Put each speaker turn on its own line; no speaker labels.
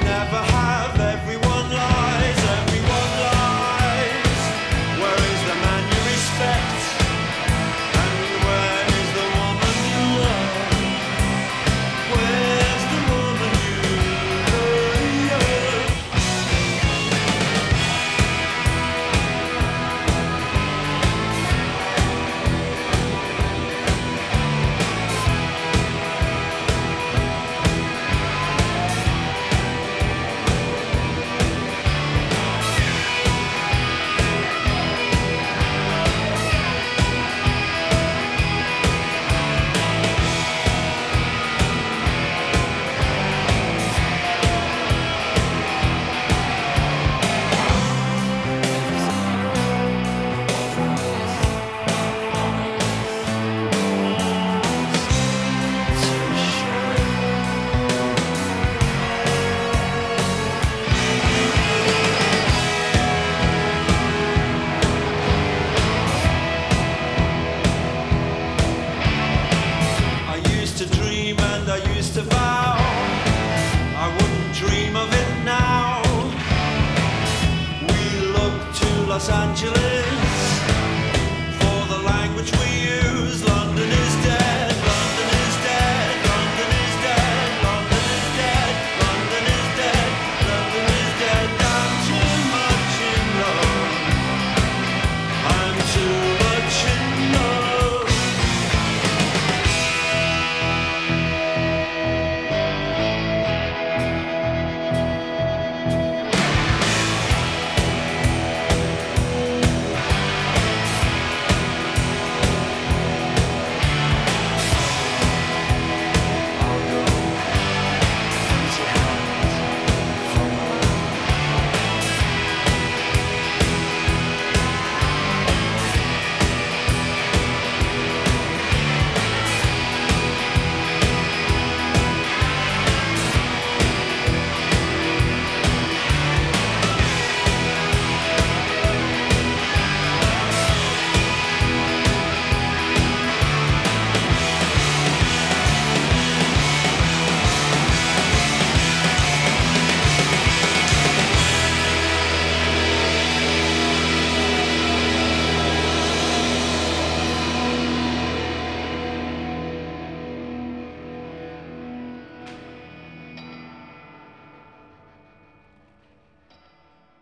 never have. Everyone lies, everyone lies. Where is the man you respect? And where is the woman you love? Where's the woman you love? I used to dream and I used to vow I wouldn't dream of it now. We look to Los Angeles